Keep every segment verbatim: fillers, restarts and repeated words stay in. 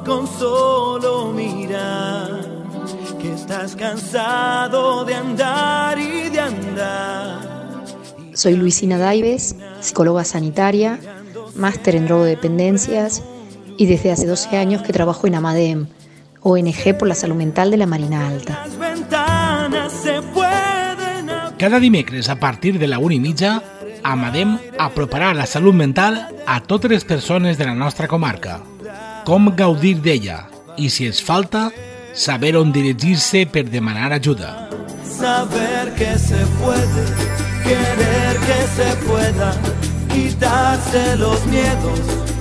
con solo mirar, que estás cansado de andar y de andar. Soy Luisina Daives, psicóloga sanitaria, máster en drogodependencias y desde hace doce años que trabajo en Amadem, O N G por la salud mental de la Marina Alta. Cada dimecres a partir de la una i mitja, Amadem aproparà la salut mental a totes les persones de la nostra comarca. Com gaudir d'ella i, si es falta, saber on dirigir-se per demanar ajuda. Saber que se puede, querer que se pueda, quitarse los miedos,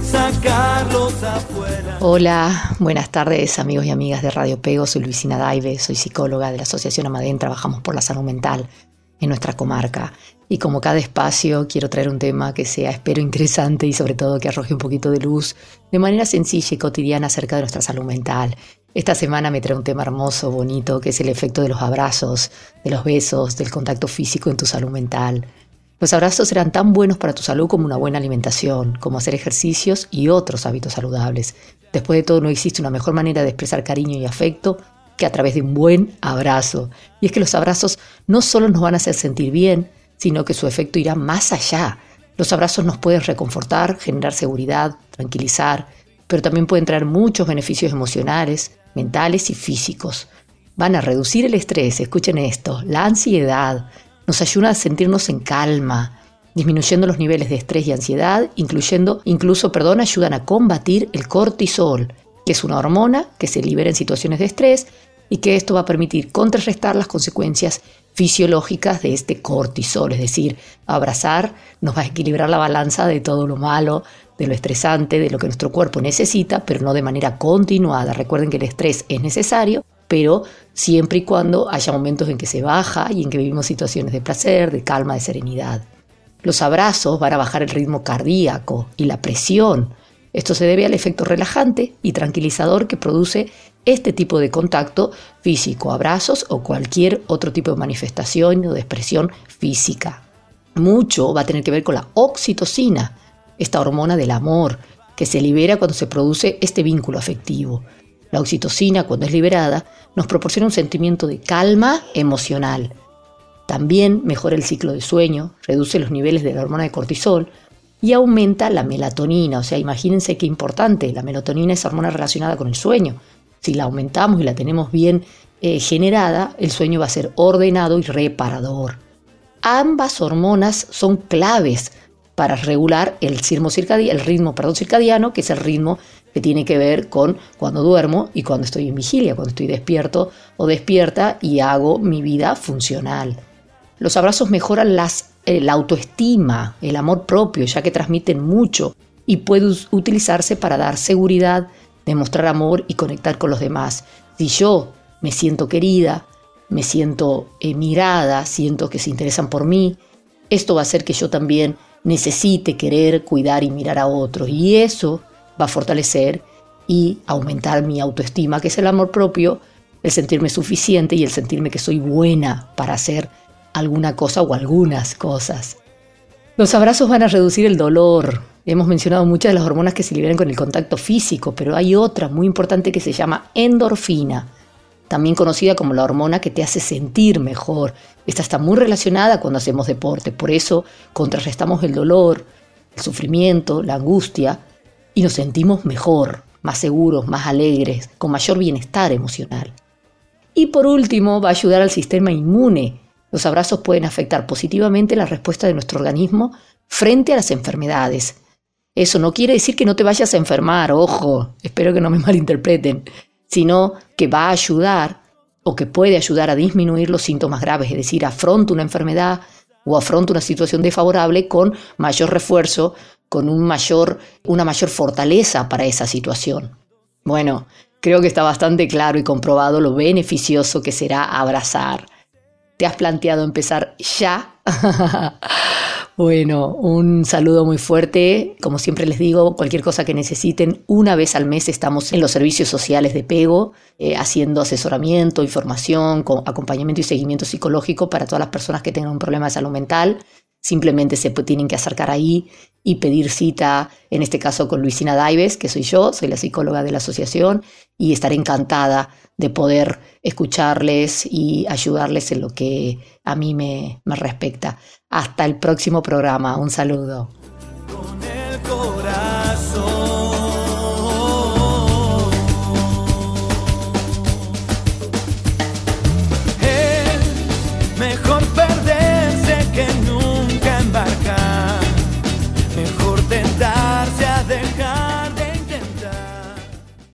sacarlos afuera. Hola, buenas tardes amigos y amigas de Radio Pego, soy Luisina Daives, soy psicóloga de la Asociación Amadem, trabajamos por la salud mental en nuestra comarca. Y como cada espacio quiero traer un tema que sea, espero, interesante y sobre todo que arroje un poquito de luz de manera sencilla y cotidiana acerca de nuestra salud mental. Esta semana me trae un tema hermoso, bonito, que es el efecto de los abrazos, de los besos, del contacto físico en tu salud mental. Los abrazos serán tan buenos para tu salud como una buena alimentación, como hacer ejercicios y otros hábitos saludables. Después de todo, no existe una mejor manera de expresar cariño y afecto que a través de un buen abrazo. Y es que los abrazos no solo nos van a hacer sentir bien, sino que su efecto irá más allá. Los abrazos nos pueden reconfortar, generar seguridad, tranquilizar, pero también pueden traer muchos beneficios emocionales, mentales y físicos. Van a reducir el estrés, escuchen esto, la ansiedad, nos ayuda a sentirnos en calma, disminuyendo los niveles de estrés y ansiedad, incluyendo, incluso, perdón, ayudan a combatir el cortisol, que es una hormona que se libera en situaciones de estrés y que esto va a permitir contrarrestar las consecuencias fisiológicas de este cortisol, es decir, abrazar nos va a equilibrar la balanza de todo lo malo, de lo estresante, de lo que nuestro cuerpo necesita, pero no de manera continuada. Recuerden que el estrés es necesario, pero siempre y cuando haya momentos en que se baja y en que vivimos situaciones de placer, de calma, de serenidad. Los abrazos van a bajar el ritmo cardíaco y la presión. Esto se debe al efecto relajante y tranquilizador que produce este tipo de contacto físico, abrazos o cualquier otro tipo de manifestación o de expresión física. Mucho va a tener que ver con la oxitocina, esta hormona del amor, que se libera cuando se produce este vínculo afectivo. La oxitocina, cuando es liberada, nos proporciona un sentimiento de calma emocional. También mejora el ciclo de sueño, reduce los niveles de la hormona de cortisol y aumenta la melatonina. O sea, imagínense qué importante, la melatonina es hormona relacionada con el sueño. Si la aumentamos y la tenemos bien eh, generada, el sueño va a ser ordenado y reparador. Ambas hormonas son claves para regular el ritmo circadiano, el ritmo, perdón, circadiano, que es el ritmo que tiene que ver con cuando duermo y cuando estoy en vigilia, cuando estoy despierto o despierta y hago mi vida funcional. Los abrazos mejoran las, eh, la autoestima, el amor propio, ya que transmiten mucho y pueden utilizarse para dar seguridad, demostrar amor y conectar con los demás. Si yo me siento querida, me siento eh, mirada, siento que se interesan por mí, esto va a hacer que yo también necesite querer, cuidar y mirar a otros. Y eso va a fortalecer y aumentar mi autoestima, que es el amor propio, el sentirme suficiente y el sentirme que soy buena para hacer alguna cosa o algunas cosas. Los abrazos van a reducir el dolor. Hemos mencionado muchas de las hormonas que se liberan con el contacto físico, pero hay otra muy importante que se llama endorfina, también conocida como la hormona que te hace sentir mejor. Esta está muy relacionada cuando hacemos deporte, por eso contrarrestamos el dolor, el sufrimiento, la angustia y nos sentimos mejor, más seguros, más alegres, con mayor bienestar emocional. Y por último, va a ayudar al sistema inmune. Los abrazos pueden afectar positivamente la respuesta de nuestro organismo frente a las enfermedades. Eso no quiere decir que no te vayas a enfermar, ojo, espero que no me malinterpreten, sino que va a ayudar o que puede ayudar a disminuir los síntomas graves, es decir, afronta una enfermedad o afronta una situación desfavorable con mayor refuerzo, con un mayor, una mayor fortaleza para esa situación. Bueno, creo que está bastante claro y comprobado lo beneficioso que será abrazar. ¿Te has planteado empezar ya? Bueno, un saludo muy fuerte. Como siempre les digo, cualquier cosa que necesiten, una vez al mes estamos en los servicios sociales de Pego, eh, haciendo asesoramiento, información, acompañamiento y seguimiento psicológico para todas las personas que tengan un problema de salud mental. simplemente se tienen que acercar ahí y pedir cita, en este caso con Luisina Daives, que soy yo, soy la psicóloga de la asociación, y estaré encantada de poder escucharles y ayudarles en lo que a mí me, me respecta. Hasta el próximo programa, un saludo. Con el corazón